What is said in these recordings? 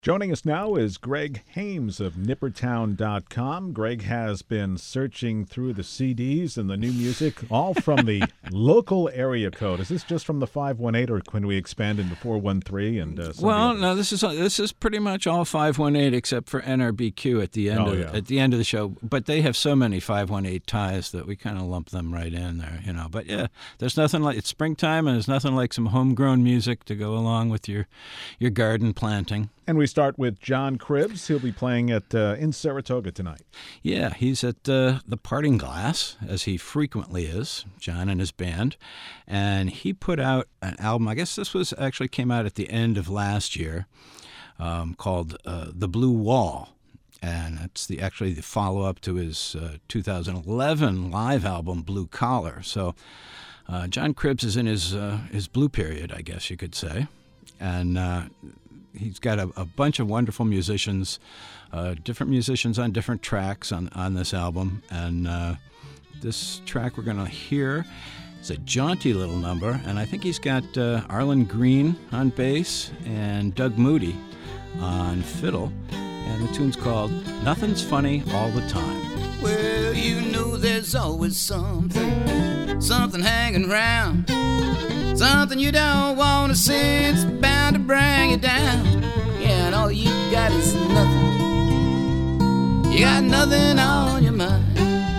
Joining us now is Greg Hames of Nippertown.com. Greg has been searching through the CDs and the new music, all from the local area code. Is this just from the 518, or can we expand into 413? No, this is pretty much all 518 except for NRBQ at the end at the end of the show. But they have so many 518 ties that we kind of lump them right in there, you know. But yeah, there's nothing like it's springtime, and there's nothing like some homegrown music to go along with your garden planting. And we start with John Cribbs. He'll be playing at in Saratoga tonight. Yeah, he's at the Parting Glass, as he frequently is, John and his band. And he put out an album, I guess this was actually came out at the end of last year, called The Blue Wall. And it's actually the follow-up to his 2011 live album, Blue Collar. So John Cribbs is in his blue period, I guess you could say. And he's got a bunch of wonderful musicians, different musicians on different tracks on this album. And this track we're going to hear is a jaunty little number. And I think he's got Arlen Green on bass and Doug Moody on fiddle. And the tune's called Nothing's Funny All the Time. Well, you know there's always something hanging around. Something you don't want to see, it's bound to bring you down. Yeah, and all you got is nothing. You got nothing on your mind.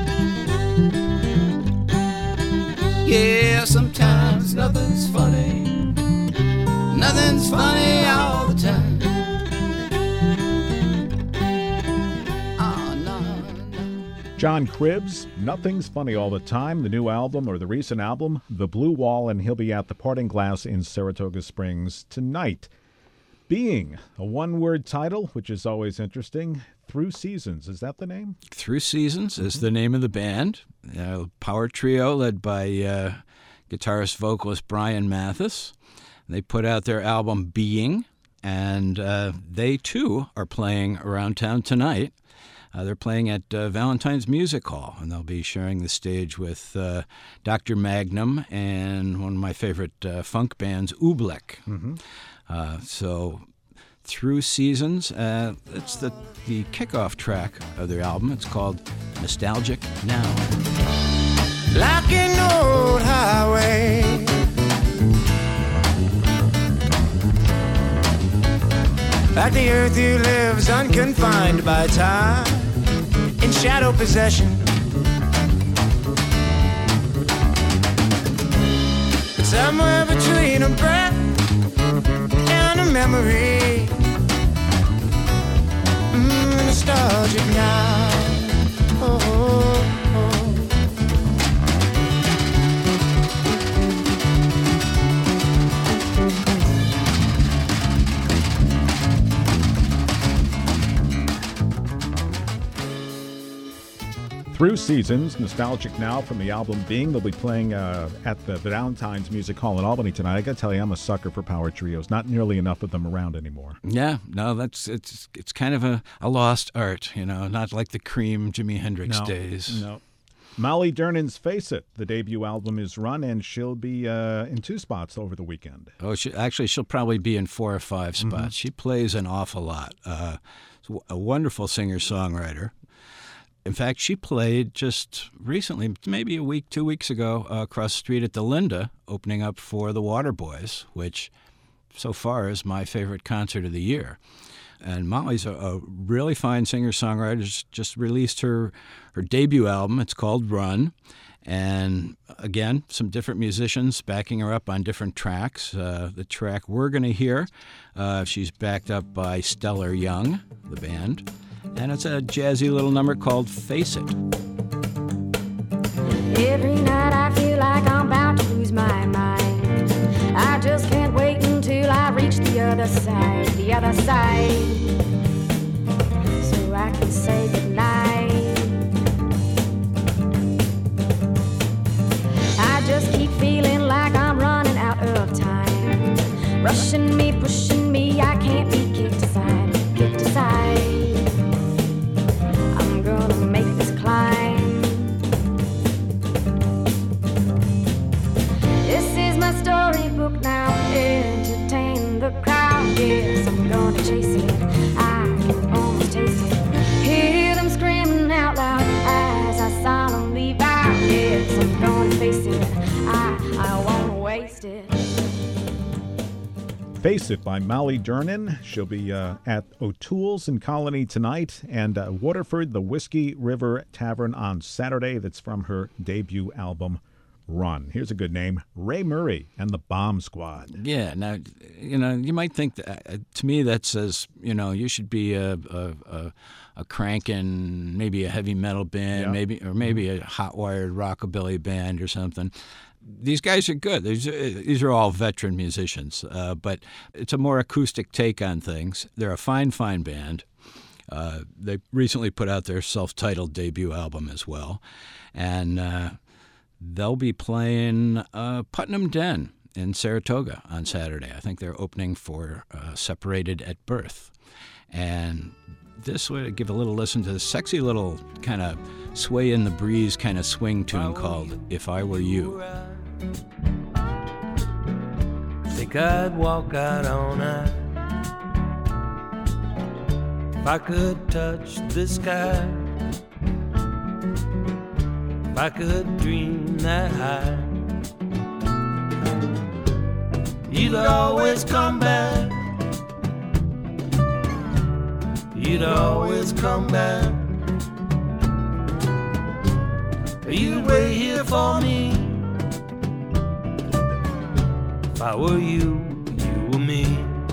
Yeah, sometimes nothing's funny. Nothing's funny all the time. John Cribbs, Nothing's Funny All the Time, the new album, or the recent album, The Blue Wall, and he'll be at the Parting Glass in Saratoga Springs tonight. Being, a one-word title, which is always interesting. Through Seasons, is that the name? Through Seasons is the name of the band. Power trio led by guitarist, vocalist Brian Mathis. They put out their album Being, and they, too, are playing around town tonight. They're playing at Valentine's Music Hall, and they'll be sharing the stage with Dr. Magnum and one of my favorite funk bands, Oobleck. Mm-hmm. So, Through Seasons, it's the kickoff track of their album. It's called Nostalgic Now. Like an old highway, like the earth who lives unconfined by time, in shadow possession. But somewhere between a breath and a memory, nostalgic now. Oh, oh, oh. Through Seasons, Nostalgic Now from the album Being. They'll be playing at the Valentine's Music Hall in Albany tonight. I got to tell you, I'm a sucker for power trios. Not nearly enough of them around anymore. Yeah, no, it's kind of a lost art, you know, not like the Cream, Jimi Hendrix days. No. Molly Dernan's Face It, the debut album is run, and she'll be in 2 spots over the weekend. Oh, she'll probably be in 4 or 5 spots. Mm-hmm. She plays an awful lot. A wonderful singer-songwriter. In fact, she played just recently, maybe 2 weeks ago, across the street at the Linda, opening up for the Waterboys, which so far is my favorite concert of the year. And Molly's a really fine singer-songwriter. Just released her debut album. It's called Run. And again, some different musicians backing her up on different tracks. The track we're going to hear, she's backed up by Stellar Young, the band. And it's a jazzy little number called Face It. Every night I feel like I'm about to lose my mind. I just can't wait until I reach the other side, so I can say goodnight. I just keep feeling like I'm running out of time. Rushing me, pushing me, I can't be kicked aside. I'm gonna make this climb. This is my storybook now, entertain the crowd. Yes, I'm gonna chase it. Face It by Molly Dernan. She'll be at O'Toole's in Colony tonight, and Waterford, the Whiskey River Tavern on Saturday. That's from her debut album, Run. Here's a good name, Ray Murray and the Bomb Squad. Yeah, now, you might think that, to me that says, you should be a crankin', maybe a heavy metal band, maybe a hot-wired rockabilly band or something. These guys are good. These are all veteran musicians, but it's a more acoustic take on things. They're a fine, fine band. They recently put out their self-titled debut album as well, and they'll be playing Putnam Den in Saratoga on Saturday. I think they're opening for Separated at Birth. And this would give a little listen to the sexy little kind of sway in the breeze kind of swing tune called If I Were You. Think I'd walk out all night if I could touch the sky, if I could dream that high. You'd always come back. You'd always come back. You'd wait here for me. If I were you, you were me.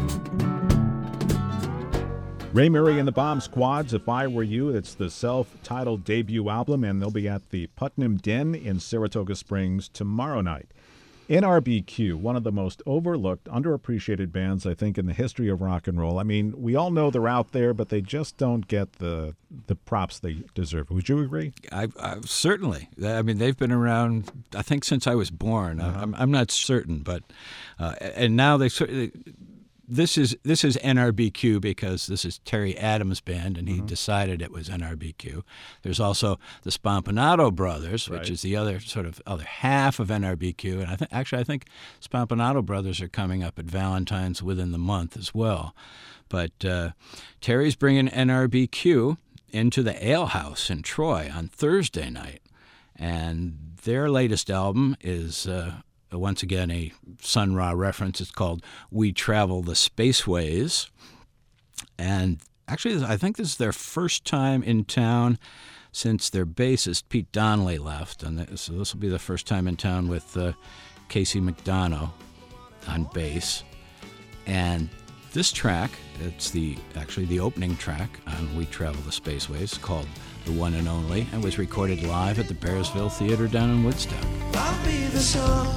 Ray Murray and the Bomb Squads, If I Were You. It's the self-titled debut album, and they'll be at the Putnam Den in Saratoga Springs tomorrow night. NRBQ, one of the most overlooked, underappreciated bands, I think, in the history of rock and roll. I mean, we all know they're out there, but they just don't get the props they deserve. Would you agree? I certainly. I mean, they've been around, I think, since I was born. I'm not certain, but and now they certainly. This is NRBQ because this is Terry Adams' band, and he decided it was NRBQ. There's also the Spampanato Brothers, which is the other half of NRBQ, and I think Spampanato Brothers are coming up at Valentine's within the month as well. But Terry's bringing NRBQ into the Ale House in Troy on Thursday night, and their latest album is once again a Sun Ra reference. It's called We Travel the Spaceways. And actually, I think this is their first time in town since their bassist, Pete Donnelly, left. And so this will be the first time in town with Casey McDonough on bass. And this track, it's actually the opening track on We Travel the Spaceways, called The One and Only, and was recorded live at the Bearsville Theater down in Woodstock. I'll be the sun.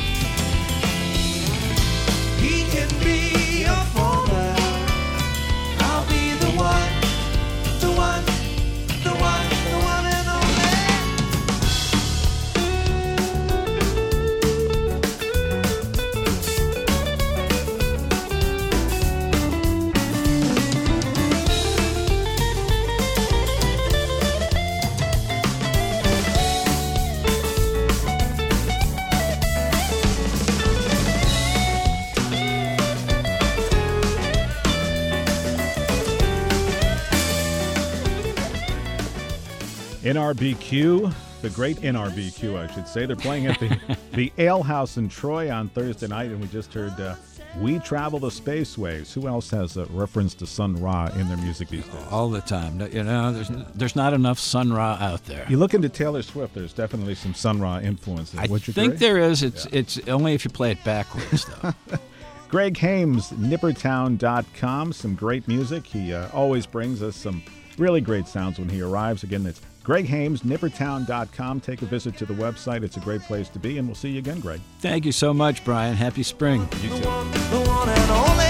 He can be a foreman. I'll be the one, the one, the one, the one and NRBQ, the great NRBQ, I should say. They're playing at the Ale House in Troy on Thursday night, and we just heard We Travel the Spaceways. Who else has a reference to Sun Ra in their music these days? All the time. There's not enough Sun Ra out there. You look into Taylor Swift, there's definitely some Sun Ra influence there. I think there is. It's only if you play it backwards, though. Greg Hames, Nippertown.com, some great music. He always brings us some really great sounds when he arrives. Again, it's Greg Hames, Nippertown.com. Take a visit to the website. It's a great place to be, and we'll see you again, Greg. Thank you so much, Brian. Happy spring. You too. the one and only.